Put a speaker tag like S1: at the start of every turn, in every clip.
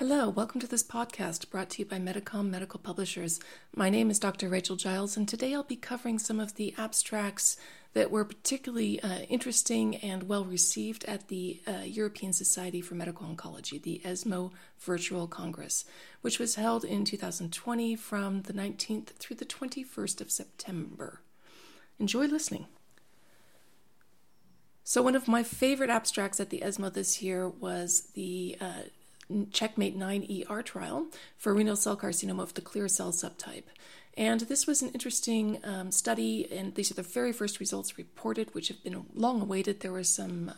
S1: Hello, welcome to this podcast brought to you by Medicom Medical Publishers. My name is Dr. Rachel Giles, and today I'll be covering some of the abstracts that were particularly interesting and well received at the European Society for Medical Oncology, the ESMO Virtual Congress, which was held in 2020 from the 19th through the 21st of September. Enjoy listening. So one of my favorite abstracts at the ESMO this year was the CheckMate 9ER trial for renal cell carcinoma of the clear cell subtype. And this was an interesting study, and these are the very first results reported, which have been long awaited. There were some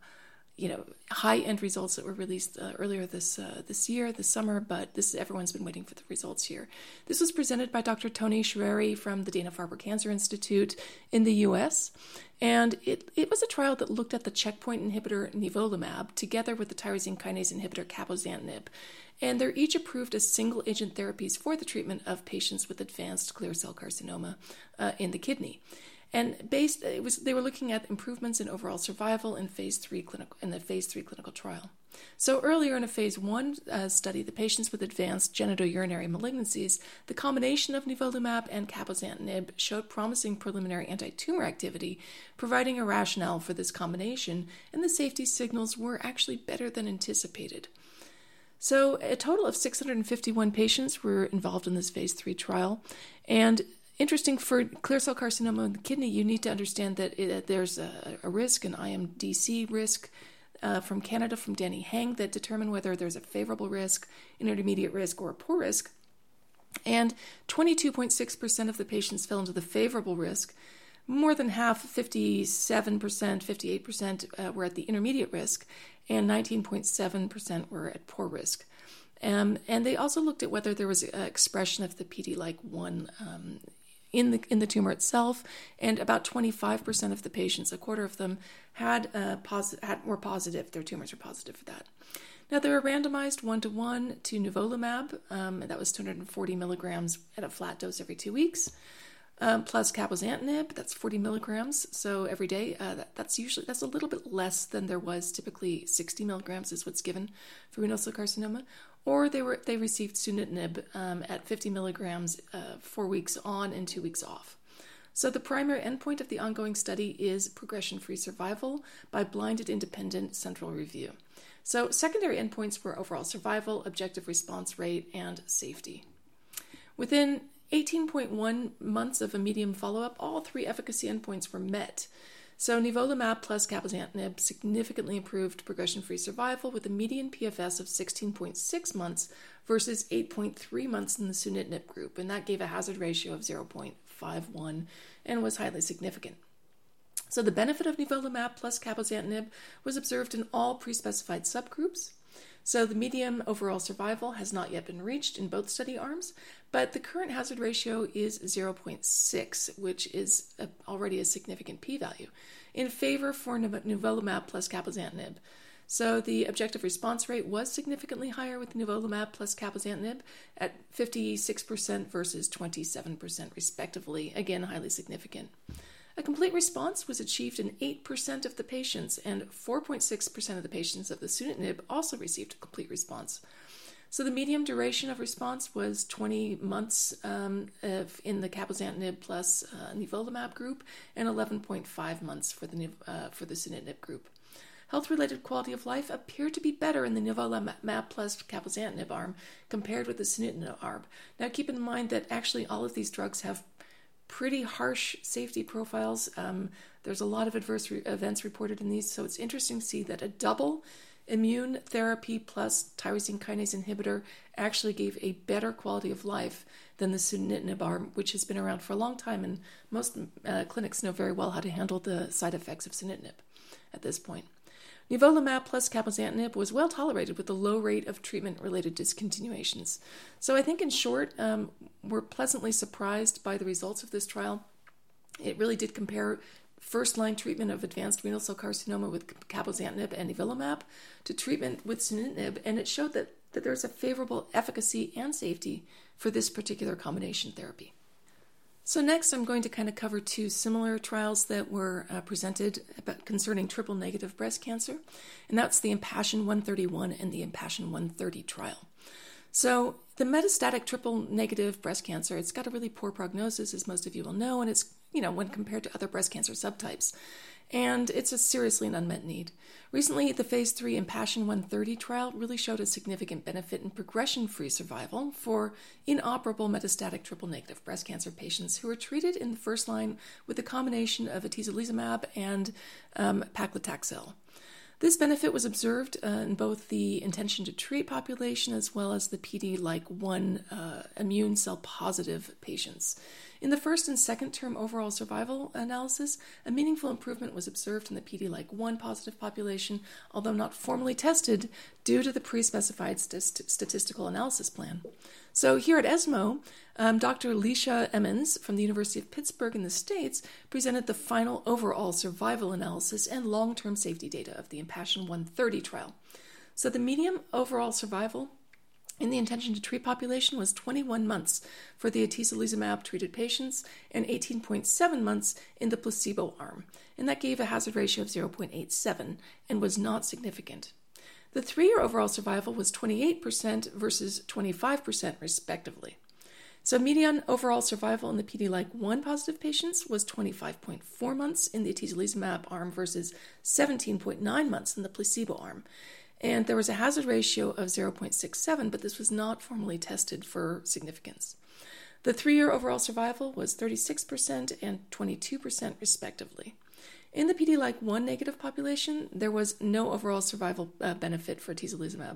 S1: high-end results that were released earlier this summer, but everyone's been waiting for the results here. This was presented by Dr. Tony Shereri from the Dana-Farber Cancer Institute in the U.S., and it was a trial that looked at the checkpoint inhibitor nivolumab together with the tyrosine kinase inhibitor cabozantinib, and they're each approved as single-agent therapies for the treatment of patients with advanced clear cell carcinoma in the kidney. And they were looking at improvements in overall survival in the phase 3 clinical trial. So earlier in a phase 1 study, the patients with advanced genitourinary malignancies, the combination of nivolumab and cabozantinib showed promising preliminary anti-tumor activity, providing a rationale for this combination, and the safety signals were actually better than anticipated. So a total of 651 patients were involved in this phase 3 trial, and interesting for clear cell carcinoma in the kidney, you need to understand that there's a risk, an IMDC risk from Canada, from Danny Hang, that determine whether there's a favorable risk, an intermediate risk, or a poor risk. And 22.6% of the patients fell into the favorable risk. More than half, 57%, 58% were at the intermediate risk, and 19.7% were at poor risk. And they also looked at whether there was expression of the PD-Like1 in the tumor itself, and about 25% of the patients, a quarter of them, were positive. Their tumors were positive for that. Now, they were randomized 1-to-1 to nivolumab, and that was 240 milligrams at a flat dose every 2 weeks, plus cabozantinib, that's 40 milligrams, so every day. That's a little bit less than there was. Typically 60 milligrams is what's given for renal cell carcinoma. Or they received sunitinib at 50 milligrams 4 weeks on and 2 weeks off. So the primary endpoint of the ongoing study is progression-free survival by blinded independent central review. So secondary endpoints were overall survival, objective response rate, and safety. Within 18.1 months of a median follow-up, all three efficacy endpoints were met. So nivolumab plus cabozantinib significantly improved progression-free survival with a median PFS of 16.6 months versus 8.3 months in the sunitinib group, and that gave a hazard ratio of 0.51 and was highly significant. So the benefit of nivolumab plus cabozantinib was observed in all pre-specified subgroups. So the median overall survival has not yet been reached in both study arms, but the current hazard ratio is 0.6, which is already a significant p-value, in favor for nivolumab plus cabozantinib. So the objective response rate was significantly higher with nivolumab plus cabozantinib at 56% versus 27% respectively, again highly significant. A complete response was achieved in 8% of the patients, and 4.6% of the patients of the sunitinib also received a complete response. So the median duration of response was 20 months in the cabozantinib plus nivolumab group, and 11.5 months for the sunitinib group. Health-related quality of life appeared to be better in the nivolumab plus cabozantinib arm compared with the sunitinib arm. Now keep in mind that actually all of these drugs have pretty harsh safety profiles. There's a lot of adverse events reported in these, so it's interesting to see that a double immune therapy plus tyrosine kinase inhibitor actually gave a better quality of life than the sunitinib arm, which has been around for a long time, and most clinics know very well how to handle the side effects of sunitinib at this point. Nivolumab plus cabozantinib was well tolerated with a low rate of treatment-related discontinuations. So I think in short, we're pleasantly surprised by the results of this trial. It really did compare first-line treatment of advanced renal cell carcinoma with cabozantinib and nivolumab to treatment with sunitinib, and it showed that there's a favorable efficacy and safety for this particular combination therapy. So next, I'm going to kind of cover two similar trials that were presented concerning triple-negative breast cancer, and that's the IMpassion 131 and the IMpassion 130 trial. So the metastatic triple-negative breast cancer, it's got a really poor prognosis, as most of you will know, and it's, when compared to other breast cancer subtypes. And it's a seriously an unmet need. Recently, the phase 3 IMpassion 130 trial really showed a significant benefit in progression-free survival for inoperable metastatic triple-negative breast cancer patients who were treated in the first line with a combination of atezolizumab and paclitaxel. This benefit was observed in both the intention to treat population as well as the PD-Like1 immune cell positive patients. In the first and second term overall survival analysis, a meaningful improvement was observed in the PD-Like1 positive population, although not formally tested due to the pre-specified statistical analysis plan. So here at ESMO, Dr. Leisha Emmons from the University of Pittsburgh in the States presented the final overall survival analysis and long-term safety data of the IMpassion 130 trial. So the median overall survival in the intention to treat population was 21 months for the atezolizumab-treated patients and 18.7 months in the placebo arm, and that gave a hazard ratio of 0.87 and was not significant. The 3-year overall survival was 28% versus 25% respectively. So median overall survival in the PD-Like1 positive patients was 25.4 months in the atezolizumab arm versus 17.9 months in the placebo arm. And there was a hazard ratio of 0.67, but this was not formally tested for significance. The 3-year overall survival was 36% and 22% respectively. In the PD-Like1 negative population, there was no overall survival benefit for atezolizumab.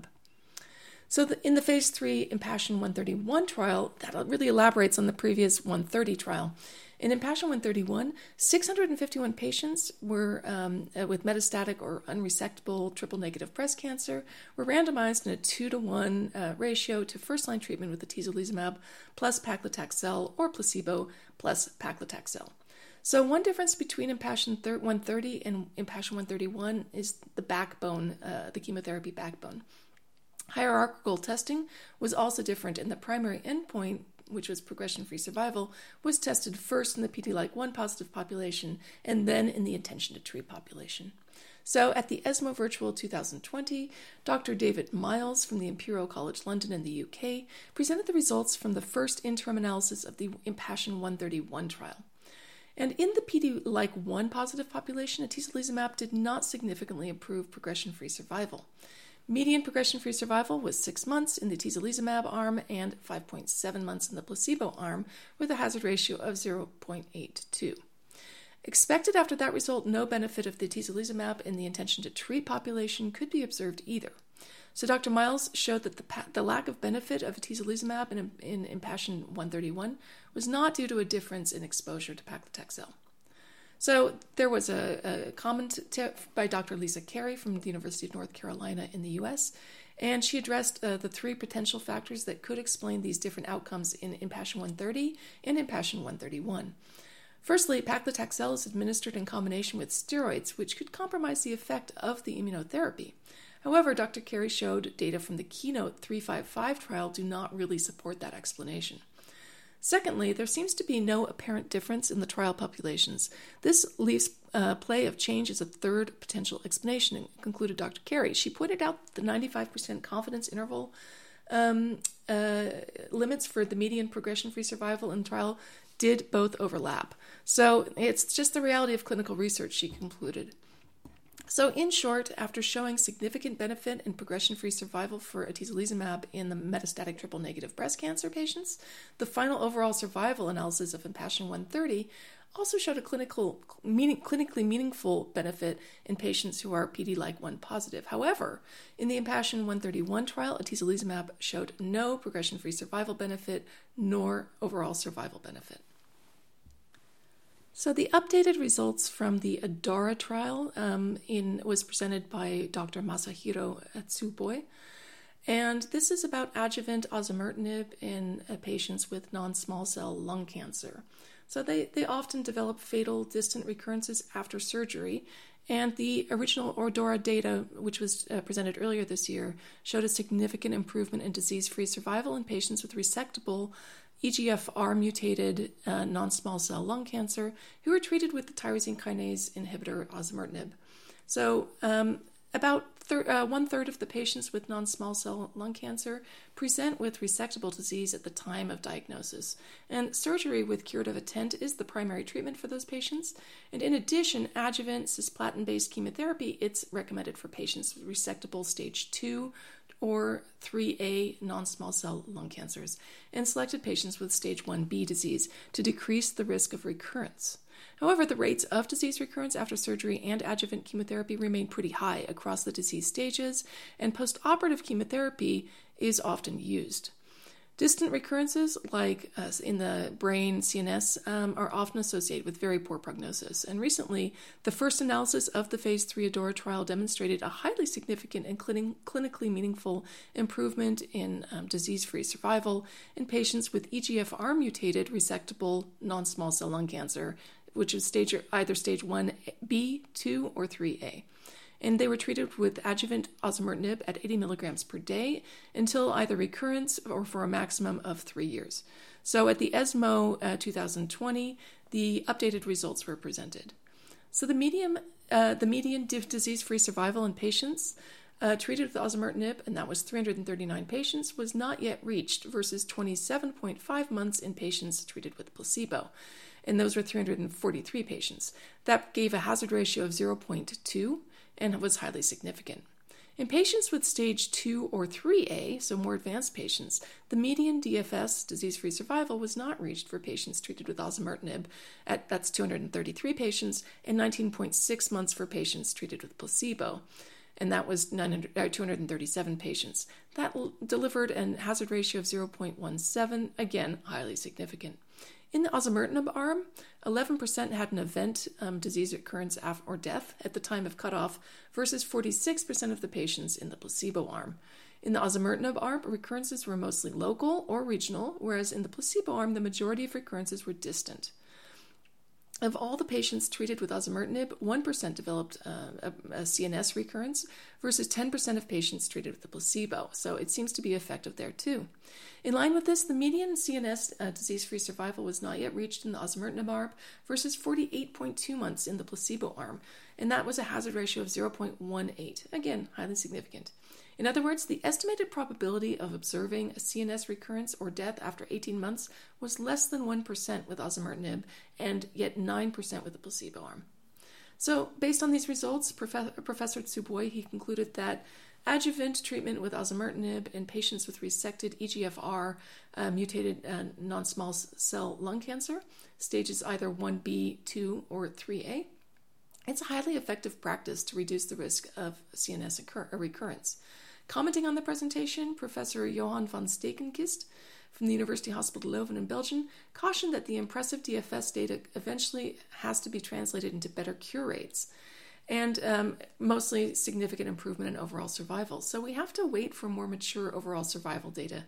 S1: So in the phase 3 IMpassion 131 trial, that really elaborates on the previous 130 trial. In IMpassion 131, 651 patients were with metastatic or unresectable triple-negative breast cancer were randomized in a 2-to-1 ratio to first-line treatment with atezolizumab plus paclitaxel or placebo plus paclitaxel. So one difference between IMpassion 130 and IMpassion 131 is the backbone, the chemotherapy backbone. Hierarchical testing was also different, and the primary endpoint, which was progression-free survival, was tested first in the PD-Like1 positive population and then in the intention to treat population. So at the ESMO Virtual 2020, Dr. David Miles from the Imperial College London in the UK presented the results from the first interim analysis of the IMpassion 131 trial. And in the PD-Like1 positive population, atezolizumab did not significantly improve progression-free survival. Median progression-free survival was 6 months in the atezolizumab arm and 5.7 months in the placebo arm, with a hazard ratio of 0.82. Expected after that result, no benefit of the atezolizumab in the intention to treat population could be observed either. So Dr. Miles showed that the lack of benefit of atezolizumab in IMpassion 131 was not due to a difference in exposure to paclitaxel. So there was a comment by Dr. Lisa Carey from the University of North Carolina in the U.S., and she addressed the 3 potential factors that could explain these different outcomes in IMpassion 130 and IMpassion 131. Firstly, paclitaxel is administered in combination with steroids, which could compromise the effect of the immunotherapy. However, Dr. Carey showed data from the Keynote 355 trial do not really support that explanation. Secondly, there seems to be no apparent difference in the trial populations. This leaves play of change as a third potential explanation, concluded Dr. Carey. She pointed out the 95% confidence interval limits for the median progression-free survival in the trial did both overlap. So it's just the reality of clinical research, she concluded. So in short, after showing significant benefit in progression-free survival for atezolizumab in the metastatic triple-negative breast cancer patients, the final overall survival analysis of IMpassion 130 also showed a clinically meaningful benefit in patients who are PD-Like1 positive. However, in the IMpassion 131 trial, atezolizumab showed no progression-free survival benefit nor overall survival benefit. So the updated results from the ADAURA trial was presented by Dr. Masahiro Tsuboi, and this is about adjuvant osimertinib in patients with non-small cell lung cancer. So they often develop fatal distant recurrences after surgery, and the original ADAURA data, which was presented earlier this year, showed a significant improvement in disease-free survival in patients with resectable EGFR mutated non-small cell lung cancer who were treated with the tyrosine kinase inhibitor osimertinib. So about one-third of the patients with non-small cell lung cancer present with resectable disease at the time of diagnosis. And surgery with curative intent is the primary treatment for those patients. And in addition, adjuvant cisplatin-based chemotherapy, it's recommended for patients with resectable stage 2 or 3A non-small cell lung cancers, and selected patients with stage 1B disease to decrease the risk of recurrence. However, the rates of disease recurrence after surgery and adjuvant chemotherapy remain pretty high across the disease stages, and postoperative chemotherapy is often used. Distant recurrences, like in the brain, CNS, are often associated with very poor prognosis. And recently, the first analysis of the phase 3 ADAURA trial demonstrated a highly significant and clinically meaningful improvement in disease-free survival in patients with EGFR mutated resectable non-small cell lung cancer, which is either stage 1B, 2, or 3A. And they were treated with adjuvant osimertinib at 80 milligrams per day until either recurrence or for a maximum of 3 years. So at the ESMO 2020, the updated results were presented. So the median disease-free survival in patients treated with osimertinib, and that was 339 patients, was not yet reached versus 27.5 months in patients treated with placebo. And those were 343 patients. That gave a hazard ratio of 0.2 and was highly significant. In patients with stage 2 or 3A, so more advanced patients, the median DFS, disease-free survival, was not reached for patients treated with osimertinib. That's 233 patients, and 19.6 months for patients treated with placebo. And that was 237 patients. That delivered a hazard ratio of 0.17, again, highly significant. In the osimertinib arm, 11% had an event, disease recurrence or death at the time of cutoff versus 46% of the patients in the placebo arm. In the osimertinib arm, recurrences were mostly local or regional, whereas in the placebo arm, the majority of recurrences were distant. Of all the patients treated with osimertinib, 1% developed a CNS recurrence versus 10% of patients treated with the placebo. So it seems to be effective there too. In line with this, the median CNS disease-free survival was not yet reached in the osimertinib arm versus 48.2 months in the placebo arm. And that was a hazard ratio of 0.18. Again, highly significant. In other words, the estimated probability of observing a CNS recurrence or death after 18 months was less than 1% with osimertinib and yet 9% with the placebo arm. So based on these results, Professor Tsuboi, he concluded that adjuvant treatment with osimertinib in patients with resected EGFR mutated non-small cell lung cancer, stages either 1B, 2, or 3A, it's a highly effective practice to reduce the risk of CNS recurrence. Commenting on the presentation, Professor Johan van Stekenkist from the University Hospital Leuven in Belgium cautioned that the impressive DFS data eventually has to be translated into better cure rates and mostly significant improvement in overall survival. So we have to wait for more mature overall survival data.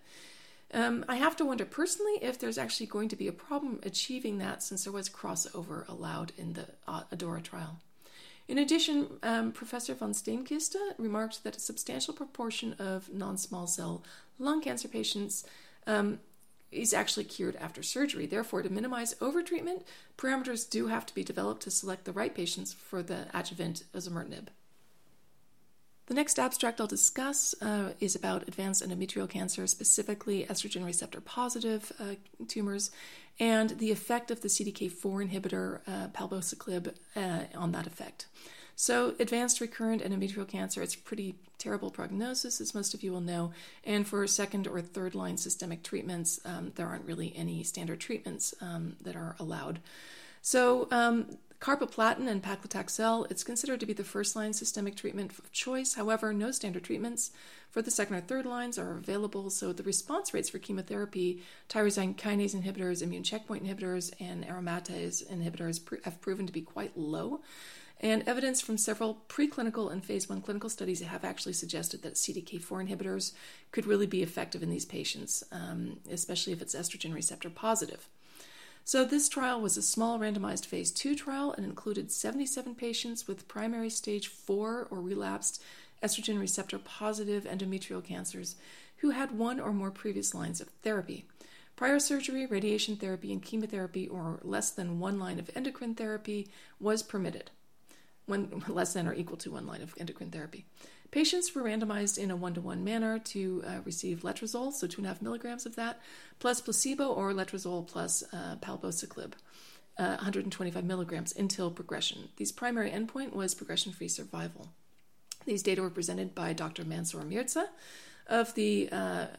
S1: I have to wonder personally if there's actually going to be a problem achieving that since there was crossover allowed in the ADAURA trial. In addition, Professor van Steenkiste remarked that a substantial proportion of non-small cell lung cancer patients is actually cured after surgery. Therefore, to minimize overtreatment, parameters do have to be developed to select the right patients for the adjuvant osimertinib. The next abstract I'll discuss is about advanced endometrial cancer, specifically estrogen receptor positive tumors, and the effect of the CDK4 inhibitor palbociclib on that effect. So advanced recurrent endometrial cancer, it's pretty terrible prognosis, as most of you will know, and for second or third line systemic treatments, there aren't really any standard treatments that are allowed. So carboplatin and paclitaxel, it's considered to be the first-line systemic treatment of choice. However, no standard treatments for the second or third lines are available, so the response rates for chemotherapy, tyrosine kinase inhibitors, immune checkpoint inhibitors, and aromatase inhibitors have proven to be quite low. And evidence from several preclinical and phase 1 clinical studies have actually suggested that CDK4 inhibitors could really be effective in these patients, especially if it's estrogen receptor positive. So this trial was a small randomized phase 2 trial and included 77 patients with primary stage 4 or relapsed estrogen receptor positive endometrial cancers who had one or more previous lines of therapy. Prior surgery, radiation therapy, and chemotherapy, or less than one line of endocrine therapy, was permitted. When less than or equal to one line of endocrine therapy. Patients were randomized in a 1-to-1 manner to receive letrozole, so 2.5 milligrams of that, plus placebo or letrozole plus palbociclib, 125 milligrams until progression. This primary endpoint was progression-free survival. These data were presented by Dr. Mansoor Mirza of the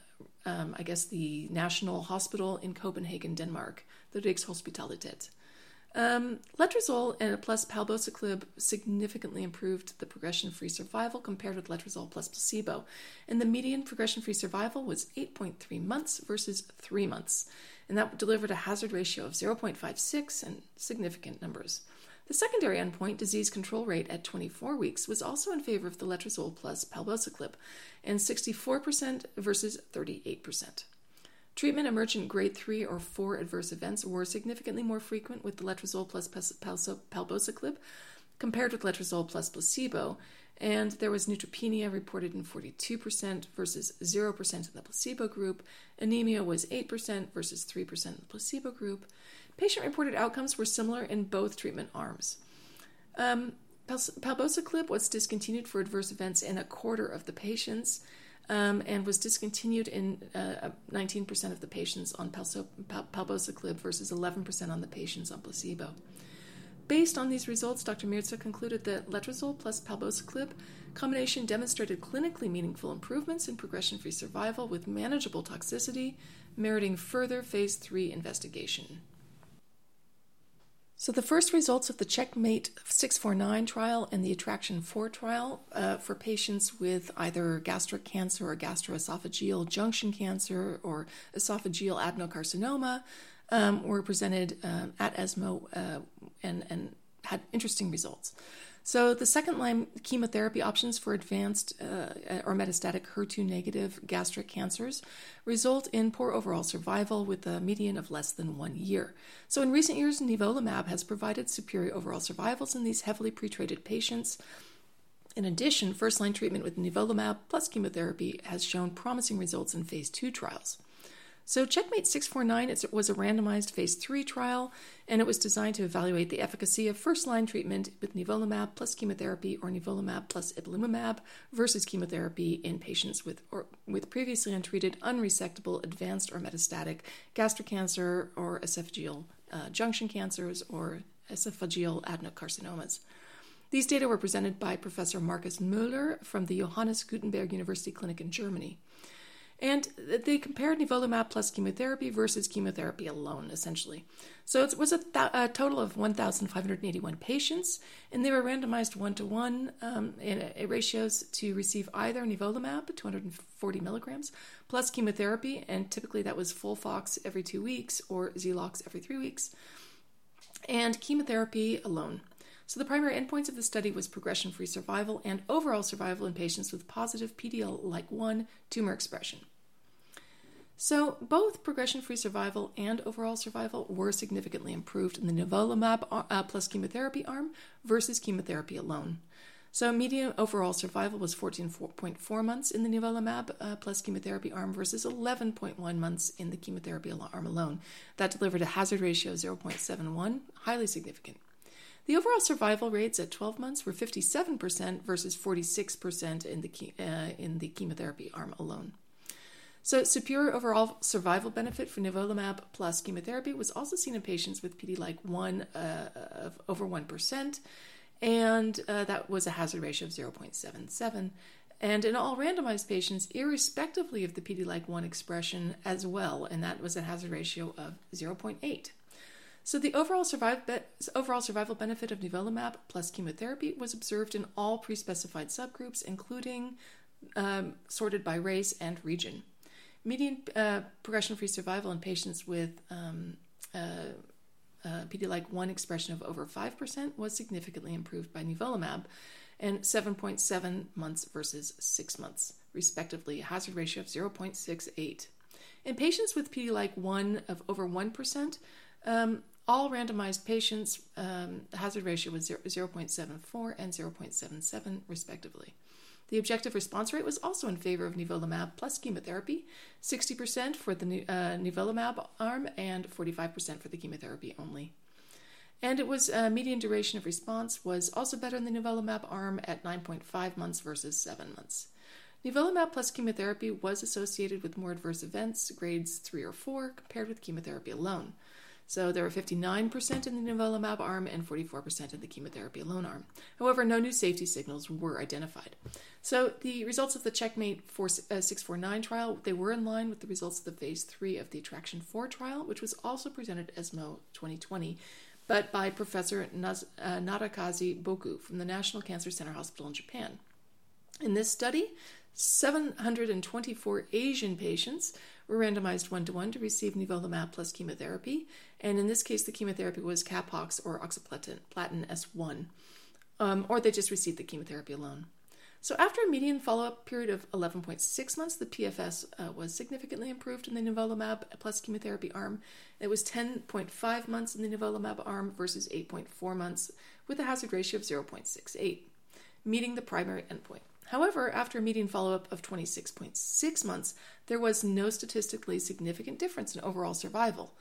S1: the National Hospital in Copenhagen, Denmark, the Rigshospitalet. Letrozole and plus palbociclib significantly improved the progression-free survival compared with letrozole plus placebo, and the median progression-free survival was 8.3 months versus 3 months, and that delivered a hazard ratio of 0.56 and significant numbers. The secondary endpoint, disease control rate at 24 weeks, was also in favor of the letrozole plus palbociclib, and 64% versus 38%. Treatment emergent grade 3 or 4 adverse events were significantly more frequent with the letrozole plus palbociclib compared with letrozole plus placebo, and there was neutropenia reported in 42% versus 0% in the placebo group. Anemia was 8% versus 3% in the placebo group. Patient-reported outcomes were similar in both treatment arms. Palbociclib was discontinued for adverse events in a quarter of the patients, and was discontinued in 19% of the patients on palbociclib versus 11% on the patients on placebo. Based on these results, Dr. Mirza concluded that letrozole plus palbociclib combination demonstrated clinically meaningful improvements in progression-free survival with manageable toxicity, meriting further phase 3 investigation. So the first results of the CheckMate 649 trial and the Attraction 4 trial for patients with either gastric cancer or gastroesophageal junction cancer or esophageal adenocarcinoma were presented at ESMO and had interesting results. So the second-line chemotherapy options for advanced or metastatic HER2-negative gastric cancers result in poor overall survival with a median of less than 1 year. So in recent years, nivolumab has provided superior overall survivals in these heavily pretreated patients. In addition, first-line treatment with nivolumab plus chemotherapy has shown promising results in phase 2 trials. So CheckMate 649 was a randomized phase 3 trial, and it was designed to evaluate the efficacy of first-line treatment with nivolumab plus chemotherapy or nivolumab plus ipilimumab versus chemotherapy in patients with previously untreated, unresectable, advanced or metastatic gastric cancer or esophageal junction cancers or esophageal adenocarcinomas. These data were presented by Professor Markus Müller from the Johannes Gutenberg University Clinic in Germany. And they compared nivolumab plus chemotherapy versus chemotherapy alone, essentially. So it was a total of 1,581 patients, and they were randomized 1-to-1 in ratios to receive either nivolumab, 240 milligrams, plus chemotherapy, and typically that was FOLFOX every 2 weeks or XELOX every 3 weeks, and chemotherapy alone. So the primary endpoints of the study was progression-free survival and overall survival in patients with positive PD-L1 tumor expression. So both progression-free survival and overall survival were significantly improved in the nivolumab plus chemotherapy arm versus chemotherapy alone. So median overall survival was 14.4 months in the nivolumab plus chemotherapy arm versus 11.1 months in the chemotherapy arm alone. That delivered a hazard ratio of 0.71, highly significant. The overall survival rates at 12 months were 57% versus 46% in the chemotherapy arm alone. So superior overall survival benefit for nivolumab plus chemotherapy was also seen in patients with PD-L1 of over 1%, and that was a hazard ratio of 0.77. And in all randomized patients, irrespectively of the PD-L1 expression as well, and that was a hazard ratio of 0.8. So the overall survival benefit of nivolumab plus chemotherapy was observed in all pre-specified subgroups, including sorted by race and region. Median progression-free survival in patients with PD-L1 expression of over 5% was significantly improved by nivolumab, and 7.7 months versus 6 months, respectively, a hazard ratio of 0.68. In patients with PD-L1 of over 1%, all randomized patients, the hazard ratio was 0.74 and 0.77, respectively. The objective response rate was also in favor of nivolumab plus chemotherapy, 60% for the nivolumab arm and 45% for the chemotherapy only. And it was median duration of response was also better in the nivolumab arm at 9.5 months versus 7 months. Nivolumab plus chemotherapy was associated with more adverse events, grades 3 or 4, compared with chemotherapy alone. So there were 59% in the nivolumab arm and 44% in the chemotherapy alone arm. However, no new safety signals were identified. So the results of the CheckMate 649 trial, they were in line with the results of the phase 3 of the Attraction 4 trial, which was also presented at ESMO 2020, but by Professor Nadakaze Boku from the National Cancer Center Hospital in Japan. In this study, 724 Asian patients were randomized 1-to-1 to receive nivolumab plus chemotherapy, and in this case the chemotherapy was Capox or oxaliplatin S1, or they just received the chemotherapy alone. So after a median follow-up period of 11.6 months, the PFS was significantly improved in the nivolumab plus chemotherapy arm. It was 10.5 months in the nivolumab arm versus 8.4 months, with a hazard ratio of 0.68, meeting the primary endpoint. However, after a median follow-up of 26.6 months, there was no statistically significant difference in overall survival,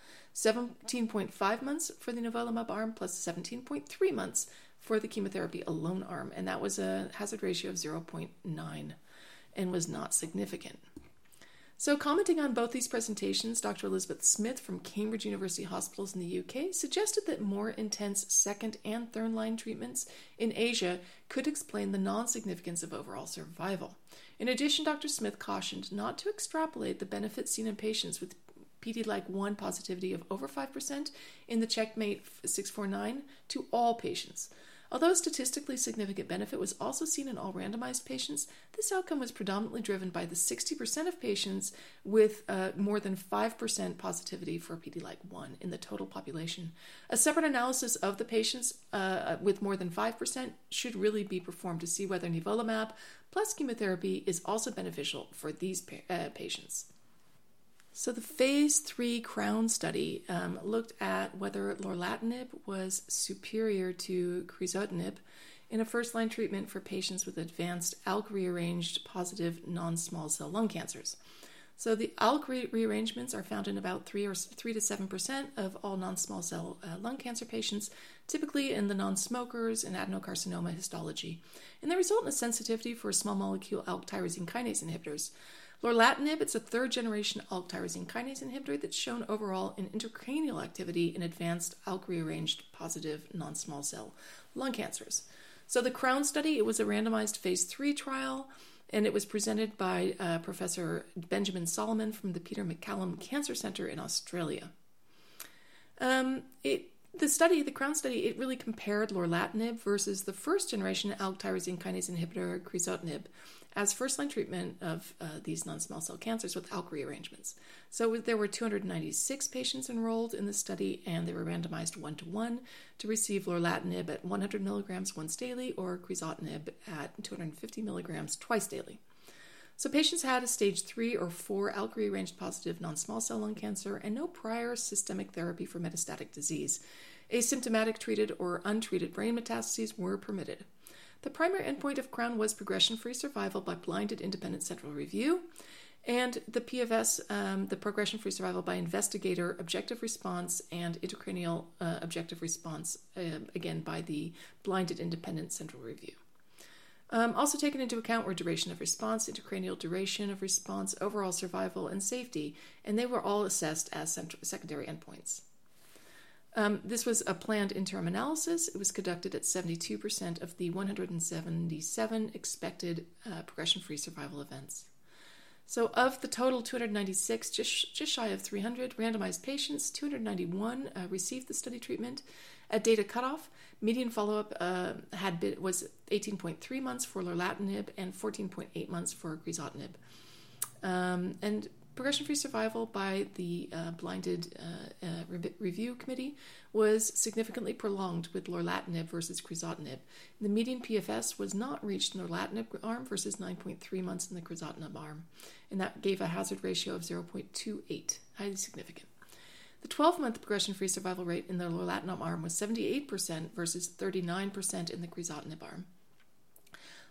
S1: 17.5 months for the nivolumab arm plus 17.3 months for the chemotherapy alone arm, and that was a hazard ratio of 0.9 and was not significant. So commenting on both these presentations, Dr. Elizabeth Smith from Cambridge University Hospitals in the UK suggested that more intense second and third line treatments in Asia could explain the non-significance of overall survival. In addition, Dr. Smith cautioned not to extrapolate the benefits seen in patients with PD-Like1 positivity of over 5% in the CheckMate 649 to all patients. Although statistically significant benefit was also seen in all randomized patients, this outcome was predominantly driven by the 60% of patients with more than 5% positivity for PD-Like1 in the total population. A separate analysis of the patients with more than 5% should really be performed to see whether nivolumab plus chemotherapy is also beneficial for these patients. So the phase 3 CROWN study looked at whether lorlatinib was superior to crizotinib in a first-line treatment for patients with advanced ALK-rearranged positive non-small cell lung cancers. So the ALK rearrangements are found in about 3 to 7% of all non-small cell lung cancer patients, typically in the non-smokers and adenocarcinoma histology, and they result in a sensitivity for small molecule ALK tyrosine kinase inhibitors. Lorlatinib, it's a third-generation ALK tyrosine kinase inhibitor that's shown overall in intracranial activity in advanced ALK-rearranged positive non-small cell lung cancers. So the CROWN study, it was a randomized phase 3 trial, and it was presented by Professor Benjamin Solomon from the Peter MacCallum Cancer Centre in Australia. The CROWN study, it really compared lorlatinib versus the first-generation ALK tyrosine kinase inhibitor crizotinib as first-line treatment of these non-small cell cancers with ALK rearrangements. So there were 296 patients enrolled in the study, and they were randomized 1-to-1 to receive lorlatinib at 100 milligrams once daily or crizotinib at 250 milligrams twice daily. So patients had a stage 3 or 4 ALK rearranged positive non-small cell lung cancer and no prior systemic therapy for metastatic disease. Asymptomatic treated or untreated brain metastases were permitted. The primary endpoint of CROWN was progression-free survival by blinded independent central review, and the PFS, the progression-free survival by investigator objective response and intracranial objective response, again by the blinded independent central review. Also taken into account were duration of response, intracranial duration of response, overall survival, and safety, and they were all assessed as secondary endpoints. This was a planned interim analysis. It was conducted at 72% of the 177 expected progression-free survival events. So of the total 296, just shy of 300 randomized patients, 291 received the study treatment. At data cutoff, median follow-up was 18.3 months for lorlatinib and 14.8 months for crizotinib. And progression-free survival by the blinded review committee was significantly prolonged with lorlatinib versus crizotinib. The median PFS was not reached in the lorlatinib arm versus 9.3 months in the crizotinib arm, and that gave a hazard ratio of 0.28, highly significant. The 12-month progression-free survival rate in the lorlatinib arm was 78% versus 39% in the crizotinib arm.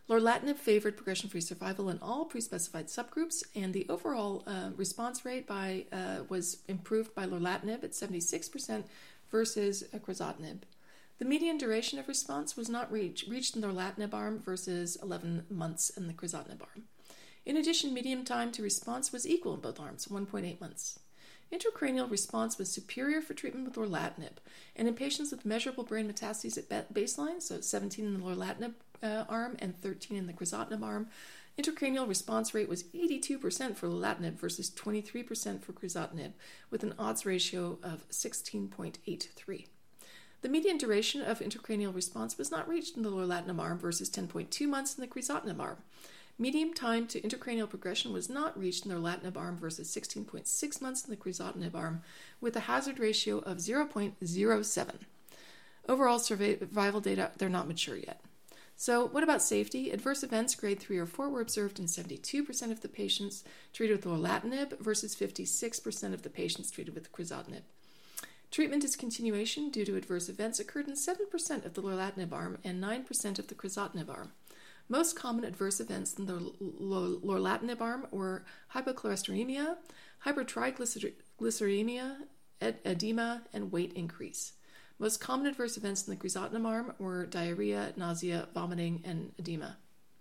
S1: Lorlatinib favored progression-free survival in all pre-specified subgroups, and the overall response rate was improved by lorlatinib at 76% versus crizotinib. The median duration of response was not reached in the lorlatinib arm versus 11 months in the crizotinib arm. In addition, median time to response was equal in both arms, 1.8 months. Intracranial response was superior for treatment with lorlatinib, and in patients with measurable brain metastases at baseline, so 17 in the lorlatinib arm and 13 in the crizotinib arm, intracranial response rate was 82% for lorlatinib versus 23% for crizotinib, with an odds ratio of 16.83. The median duration of intracranial response was not reached in the lorlatinib arm versus 10.2 months in the crizotinib arm. Median time to intracranial progression was not reached in the lorlatinib arm versus 16.6 months in the crizotinib arm, with a hazard ratio of 0.07. Overall survival data, they're not mature yet. So what about safety? Adverse events grade 3 or 4 were observed in 72% of the patients treated with lorlatinib versus 56% of the patients treated with crizotinib. Treatment discontinuation due to adverse events occurred in 7% of the lorlatinib arm and 9% of the crizotinib arm. Most common adverse events in the lorlatinib arm were hypocholesterolemia, hypertriglyceridemia, edema, and weight increase. Most common adverse events in the crizotinib arm were diarrhea, nausea, vomiting, and edema.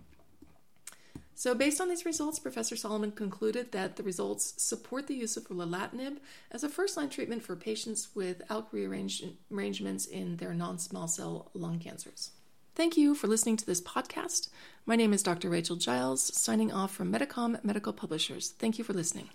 S1: So based on these results, Professor Solomon concluded that the results support the use of lorlatinib as a first-line treatment for patients with ALK rearrangements in their non-small cell lung cancers. Thank you for listening to this podcast. My name is Dr. Rachel Giles, signing off from Medicom Medical Publishers. Thank you for listening.